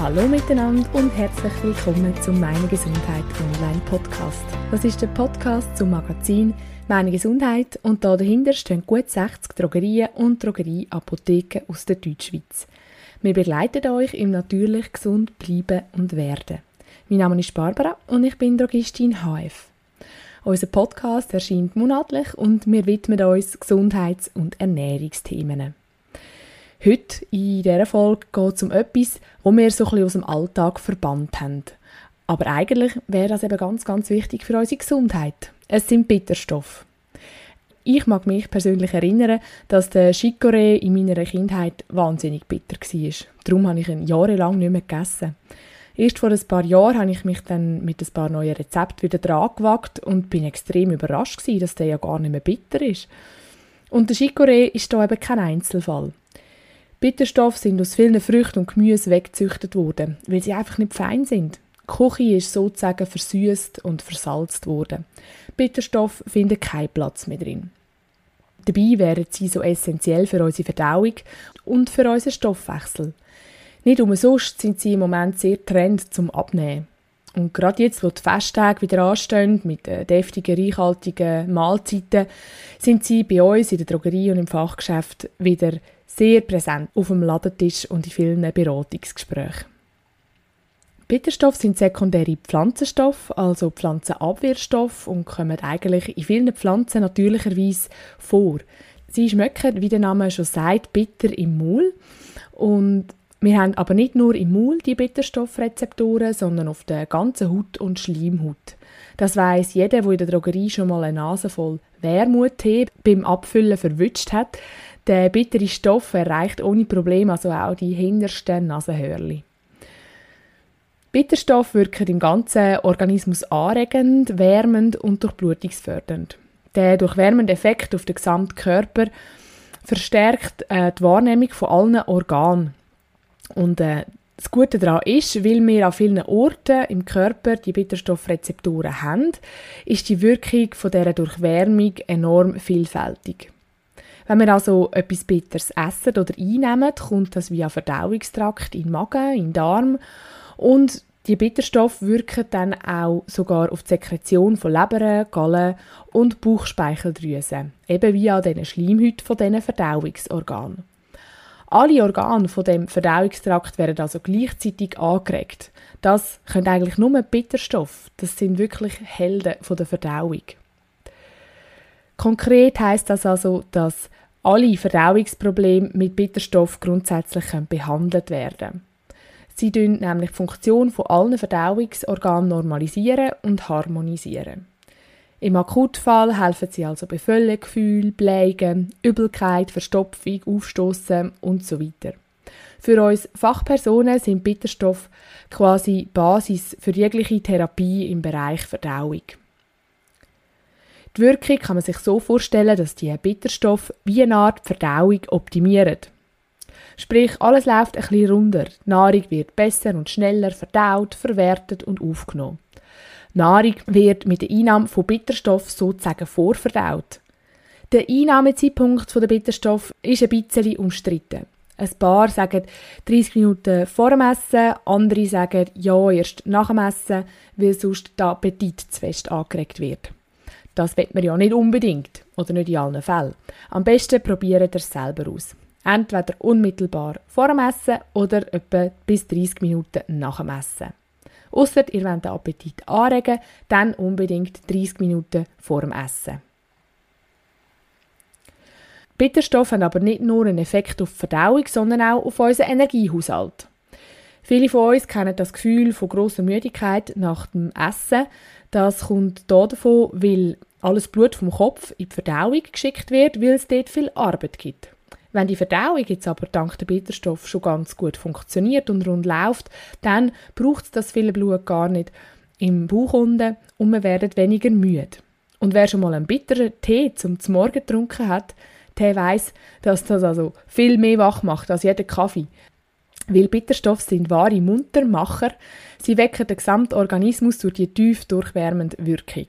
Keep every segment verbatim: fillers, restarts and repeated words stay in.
Hallo miteinander und herzlich willkommen zum Meine Gesundheit Online Podcast. Das ist der Podcast zum Magazin Meine Gesundheit und da dahinter stehen gut sechzig Drogerien und Drogerieapotheken aus der Deutschschweiz. Wir begleiten euch im natürlich gesund bleiben und werden. Mein Name ist Barbara und ich bin Drogistin H F. Unser Podcast erscheint monatlich und wir widmen uns Gesundheits- und Ernährungsthemen. Heute in dieser Folge geht es um etwas, das wir so ein bisschen aus dem Alltag verbannt haben. Aber eigentlich wäre das eben ganz, ganz wichtig für unsere Gesundheit. Es sind Bitterstoffe. Ich mag mich persönlich erinnern, dass der Chicorée in meiner Kindheit wahnsinnig bitter war. Darum habe ich ihn jahrelang nicht mehr gegessen. Erst vor ein paar Jahren habe ich mich dann mit ein paar neuen Rezepten wieder dran gewagt und bin extrem überrascht gewesen, dass der ja gar nicht mehr bitter ist. Und der Chicorée ist da eben kein Einzelfall. Bitterstoffe sind aus vielen Früchten und Gemüse weggezüchtet worden, weil sie einfach nicht fein sind. Die Küche ist sozusagen versüßt und versalzt worden. Bitterstoffe finden keinen Platz mehr drin. Dabei wären sie so essentiell für unsere Verdauung und für unseren Stoffwechsel. Nicht umsonst sind sie im Moment sehr Trend zum Abnehmen. Und gerade jetzt, wo die Festtage wieder anstehen, mit deftigen, reichhaltigen Mahlzeiten, sind sie bei uns in der Drogerie und im Fachgeschäft wieder sehr präsent auf dem Ladentisch und in vielen Beratungsgesprächen. Bitterstoffe sind sekundäre Pflanzenstoffe, also Pflanzenabwehrstoffe und kommen eigentlich in vielen Pflanzen natürlicherweise vor. Sie schmecken, wie der Name schon sagt, bitter im Maul. Und wir haben aber nicht nur im Maul die Bitterstoffrezeptoren, sondern auf der ganzen Haut und Schleimhaut. Das weiss jeder, der in der Drogerie schon mal eine Nase voll Wermuttee beim Abfüllen verwünscht hat. Der bittere Stoff erreicht ohne Probleme also auch die hintersten Nasenhörli. Bitterstoffe wirken im ganzen Organismus anregend, wärmend und durchblutungsfördernd. Der durchwärmende Effekt auf den gesamten Körper verstärkt äh, die Wahrnehmung von allen Organen. Und äh, das Gute daran ist, weil wir an vielen Orten im Körper die Bitterstoffrezeptoren haben, ist die Wirkung von dieser Durchwärmung enorm vielfältig. Wenn wir also etwas Bitteres essen oder einnehmen, kommt das via Verdauungstrakt in den Magen, in den Darm und die Bitterstoffe wirken dann auch sogar auf die Sekretion von Leber, Galle und Bauchspeicheldrüse, eben via diese Schleimhäute von diesen Verdauungsorganen. Alle Organe von dem Verdauungstrakt werden also gleichzeitig angeregt. Das können eigentlich nur Bitterstoffe. Das sind wirklich Helden von der Verdauung. Konkret heisst das also, dass alle Verdauungsprobleme mit Bitterstoff grundsätzlich behandelt werden können. Sie tun nämlich die Funktion von allen Verdauungsorganen normalisieren und harmonisieren. Im Akutfall helfen sie also bei Völlegefühl, Blägen, Übelkeit, Verstopfung, Aufstossen und so weiter. Für uns Fachpersonen sind Bitterstoffe quasi Basis für jegliche Therapie im Bereich Verdauung. Die Wirkung kann man sich so vorstellen, dass die Bitterstoffe wie eine Art Verdauung optimieren. Sprich, alles läuft ein bisschen runder. Die Nahrung wird besser und schneller verdaut, verwertet und aufgenommen. Die Nahrung wird mit der Einnahme von Bitterstoff sozusagen vorverdaut. Der Einnahmezeitpunkt der Bitterstoff ist ein bisschen umstritten. Ein paar sagen dreißig Minuten vor dem Essen, andere sagen ja erst nach dem Essen, weil sonst der Appetit zu fest angeregt wird. Das will man ja nicht unbedingt oder nicht in allen Fällen. Am besten probiert ihr es selber aus. Entweder unmittelbar vor dem Essen oder etwa bis dreißig Minuten nach dem Essen. Ausser ihr wollt den Appetit anregen, dann unbedingt dreißig Minuten vor dem Essen. Bitterstoffe haben aber nicht nur einen Effekt auf die Verdauung, sondern auch auf unseren Energiehaushalt. Viele von uns kennen das Gefühl von grosser Müdigkeit nach dem Essen. Das kommt hier davon, weil alles Blut vom Kopf in die Verdauung geschickt wird, weil es dort viel Arbeit gibt. Wenn die Verdauung jetzt aber dank der Bitterstoff schon ganz gut funktioniert und rund läuft, dann braucht es das viele Blut gar nicht im Bauch unten und man wird weniger müde. Und wer schon mal einen bitteren Tee zum Morgen getrunken hat, der weiss, dass das also viel mehr wach macht als jeder Kaffee. Weil Bitterstoffe sind wahre Muntermacher, sie wecken den gesamten Organismus durch die tief durchwärmende Wirkung.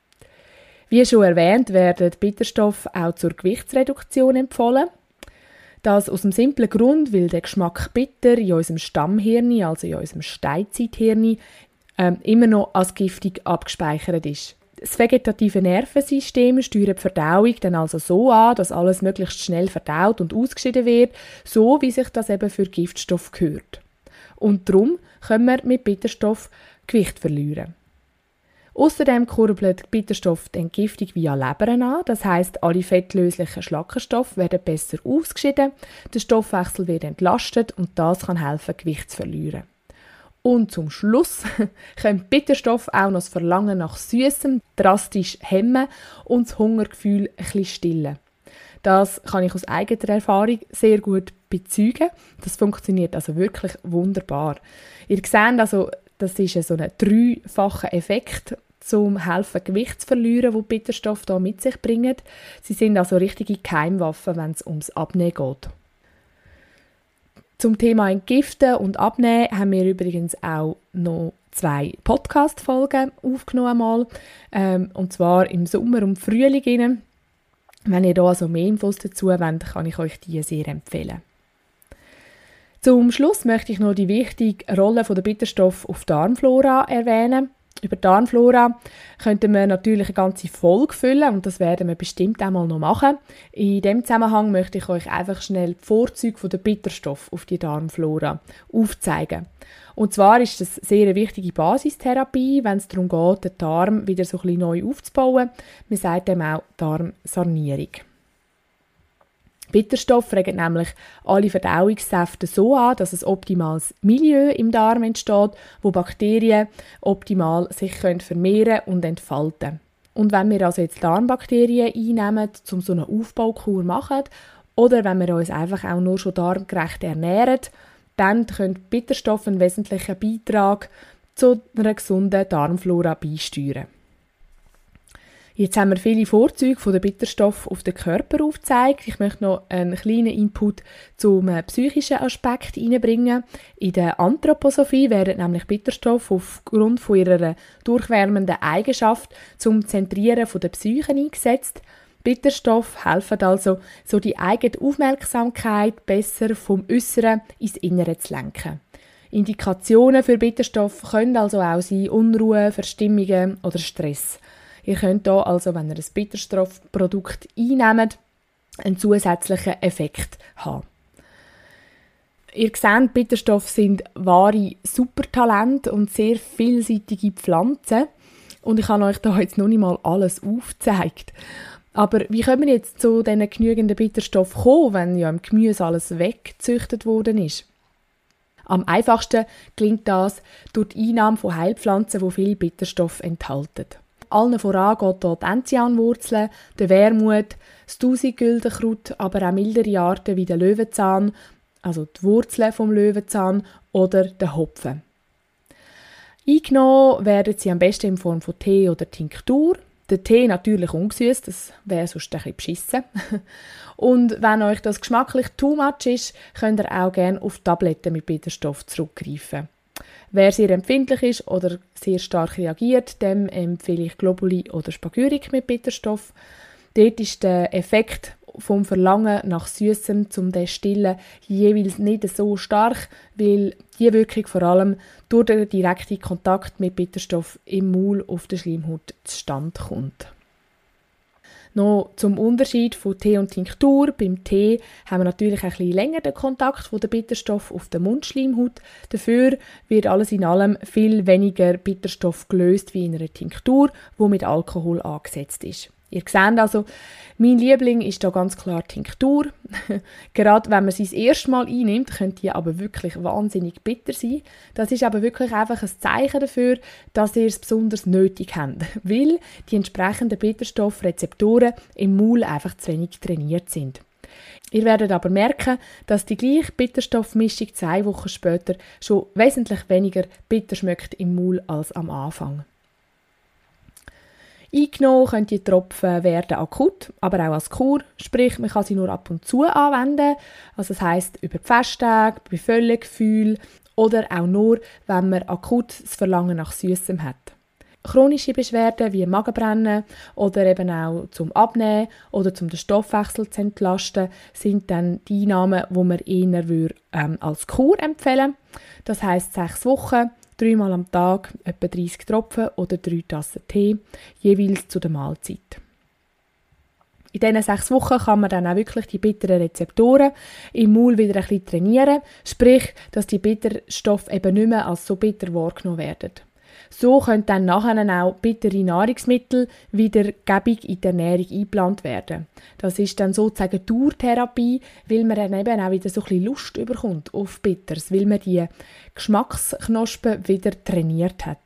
Wie schon erwähnt, werden Bitterstoffe auch zur Gewichtsreduktion empfohlen. Das aus dem simplen Grund, weil der Geschmack bitter in unserem Stammhirn, also in unserem Steinzeithirn, ähm, immer noch als giftig abgespeichert ist. Das vegetative Nervensystem steuert die Verdauung dann also so an, dass alles möglichst schnell verdaut und ausgeschieden wird, so wie sich das eben für Giftstoff gehört. Und darum können wir mit Bitterstoff Gewicht verlieren. Außerdem kurbelt Bitterstoff die Entgiftung via Leber an, das heisst, alle fettlöslichen Schlackenstoffe werden besser ausgeschieden, der Stoffwechsel wird entlastet und das kann helfen, Gewicht zu verlieren. Und zum Schluss können Bitterstoffe auch noch das Verlangen nach Süßem drastisch hemmen und das Hungergefühl ein bisschen stillen. Das kann ich aus eigener Erfahrung sehr gut bezeugen. Das funktioniert also wirklich wunderbar. Ihr seht also, das ist so ein dreifacher Effekt, zum helfen, Gewicht zu verlieren, wo Bitterstoffe da mit sich bringen. Sie sind also richtige Geheimwaffen, wenn es ums Abnehmen geht. Zum Thema Entgiften und Abnehmen haben wir übrigens auch noch zwei Podcast-Folgen aufgenommen. Mal. Ähm, und zwar im Sommer und Frühling. Rein. Wenn ihr da also mehr Infos dazu wollt, kann ich euch die sehr empfehlen. Zum Schluss möchte ich noch die wichtige Rolle der Bitterstoffe auf die Darmflora erwähnen. Über die Darmflora könnten wir natürlich eine ganze Folge füllen und das werden wir bestimmt auch mal noch machen. In diesem Zusammenhang möchte ich euch einfach schnell die Vorzüge der Bitterstoffe auf die Darmflora aufzeigen. Und zwar ist das sehr eine wichtige Basistherapie, wenn es darum geht, den Darm wieder so ein bisschen neu aufzubauen. Man sagt dem auch Darmsanierung. Bitterstoffe regen nämlich alle Verdauungssäfte so an, dass ein optimales Milieu im Darm entsteht, wo Bakterien optimal sich können vermehren und entfalten. Und wenn wir also jetzt Darmbakterien einnehmen, um so eine Aufbaukur zu machen, oder wenn wir uns einfach auch nur schon darmgerecht ernähren, dann können Bitterstoffe einen wesentlichen Beitrag zu einer gesunden Darmflora beisteuern. Jetzt haben wir viele Vorzüge von den Bitterstoffen auf den Körper aufgezeigt. Ich möchte noch einen kleinen Input zum psychischen Aspekt einbringen. In der Anthroposophie werden nämlich Bitterstoffe aufgrund von ihrer durchwärmenden Eigenschaft zum Zentrieren der Psyche eingesetzt. Bitterstoffe helfen also, so die eigene Aufmerksamkeit besser vom Äußeren ins Innere zu lenken. Indikationen für Bitterstoffe können also auch sein Unruhe, Verstimmungen oder Stress. Ihr könnt hier also, wenn ihr ein Bitterstoffprodukt einnehmt, einen zusätzlichen Effekt haben. Ihr seht, Bitterstoffe sind wahre Supertalente und sehr vielseitige Pflanzen. Und ich habe euch da jetzt noch nicht mal alles aufgezeigt. Aber wie können wir jetzt zu diesen genügenden Bitterstoffen kommen, wenn ja im Gemüse alles weggezüchtet worden ist? Am einfachsten gelingt das durch die Einnahme von Heilpflanzen, die viele Bitterstoffe enthalten. Allen voran geht hier die Enzianwurzel, der Wermut, das Tausendgüldenkraut, aber auch mildere Arten wie der Löwenzahn, also die Wurzeln vom Löwenzahn oder der Hopfen. Eingenommen werden sie am besten in Form von Tee oder Tinktur. Der Tee natürlich ungesüßt, das wäre sonst ein bisschen beschissen. Und wenn euch das geschmacklich too much ist, könnt ihr auch gerne auf Tabletten mit Bitterstoff zurückgreifen. Wer sehr empfindlich ist oder sehr stark reagiert, dem empfehle ich Globuli oder Spagyrik mit Bitterstoff. Dort ist der Effekt vom Verlangen nach Süßem zum den Stillen jeweils nicht so stark, weil die Wirkung vor allem durch den direkten Kontakt mit Bitterstoff im Maul auf der Schleimhaut zustande kommt. Noch zum Unterschied von Tee und Tinktur. Beim Tee haben wir natürlich ein bisschen länger den Kontakt von der Bitterstoff auf der Mundschleimhaut. Dafür wird alles in allem viel weniger Bitterstoff gelöst wie in einer Tinktur, die mit Alkohol angesetzt ist. Ihr seht also, mein Liebling ist da ganz klar Tinktur. Gerade wenn man sie das erste Mal einnimmt, können die aber wirklich wahnsinnig bitter sein. Das ist aber wirklich einfach ein Zeichen dafür, dass ihr es besonders nötig habt, weil die entsprechenden Bitterstoffrezeptoren im Maul einfach zu wenig trainiert sind. Ihr werdet aber merken, dass die gleiche Bitterstoffmischung zwei Wochen später schon wesentlich weniger bitter schmeckt im Maul als am Anfang. Eingenommen können die Tropfen werden akut, aber auch als Kur, sprich man kann sie nur ab und zu anwenden, also das heisst über die Festtage, bei Völlegefühl oder auch nur, wenn man akut das Verlangen nach Süßem hat. chronische Beschwerden wie Magenbrennen oder eben auch zum Abnehmen oder zum den Stoffwechsel zu entlasten, sind dann die Einnahmen, die man eher würde, ähm, als Kur empfehlen. Das heisst sechs Wochen, dreimal am Tag, etwa dreißig Tropfen oder drei Tassen Tee, jeweils zu der Mahlzeit. In diesen sechs Wochen kann man dann auch wirklich die bitteren Rezeptoren im Maul wieder ein bisschen trainieren, sprich, dass die Bitterstoffe eben nicht mehr als so bitter wahrgenommen werden. So können dann nachher auch bittere Nahrungsmittel wieder gäbig in die Ernährung eingeplant werden. Das ist dann sozusagen Dauertherapie, weil man dann eben auch wieder so ein bisschen Lust bekommt auf Bitters, weil man die Geschmacksknospen wieder trainiert hat.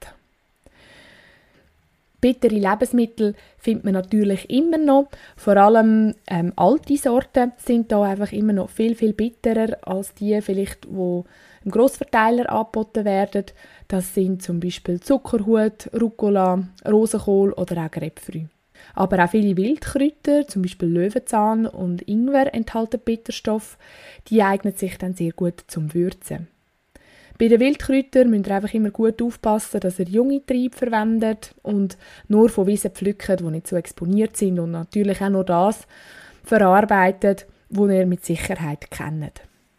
Bittere Lebensmittel findet man natürlich immer noch. Vor allem ähm, alte Sorten sind da einfach immer noch viel, viel bitterer als die, vielleicht, die im Grossverteiler angeboten werden. Das sind zum Beispiel Zuckerhut, Rucola, Rosenkohl oder auch Grapefruit. Aber auch viele Wildkräuter, zum Beispiel Löwenzahn und Ingwer, enthalten Bitterstoff. Die eignen sich dann sehr gut zum Würzen. Bei den Wildkräutern müsst ihr einfach immer gut aufpassen, dass ihr junge Triebe verwendet und nur von Wiesen pflückt, die nicht so exponiert sind und natürlich auch nur das verarbeitet, was ihr mit Sicherheit kennt.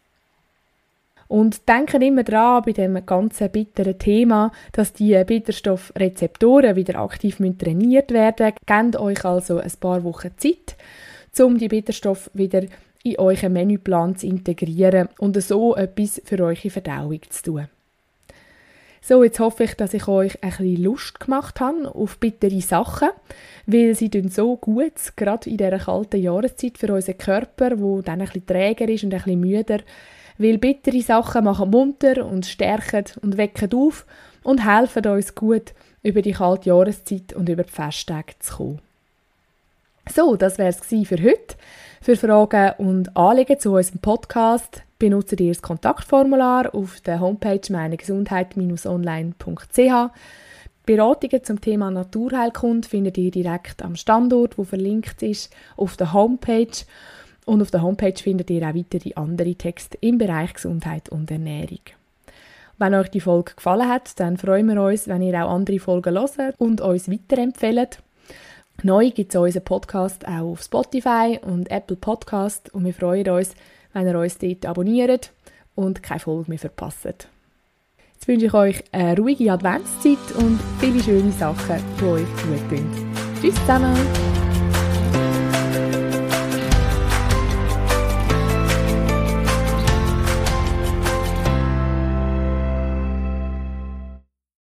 Und denkt immer daran, bei diesem ganzen bitteren Thema, dass die Bitterstoffrezeptoren wieder aktiv trainiert werden müssen. Gebt euch also ein paar Wochen Zeit, um die Bitterstoffe wieder in euren Menüplan zu integrieren und so etwas für eure Verdauung zu tun. So, jetzt hoffe ich, dass ich euch ein bisschen Lust gemacht habe auf bittere Sachen, weil sie tun so gut, gerade in dieser kalten Jahreszeit für unseren Körper, der dann ein bisschen träger ist und ein bisschen müder, weil bittere Sachen machen munter und stärken und wecken auf und helfen uns gut, über die kalte Jahreszeit und über die Festtage zu kommen. So, das wäre es für heute. Für Fragen und Anliegen zu unserem Podcast benutzt ihr das Kontaktformular auf der Homepage meinegesundheit Bindestrich online Punkt c h. Beratungen zum Thema Naturheilkunde findet ihr direkt am Standort, wo verlinkt ist, auf der Homepage. Und auf der Homepage findet ihr auch weitere andere Texte im Bereich Gesundheit und Ernährung. Wenn euch die Folge gefallen hat, dann freuen wir uns, wenn ihr auch andere Folgen hört und uns weiterempfehlt. Neu gibt es unseren Podcast auch auf Spotify und Apple Podcast und wir freuen uns, wenn ihr uns dort abonniert und keine Folge mehr verpasst. Jetzt wünsche ich euch eine ruhige Adventszeit und viele schöne Sachen, die euch gut tun. Tschüss zusammen!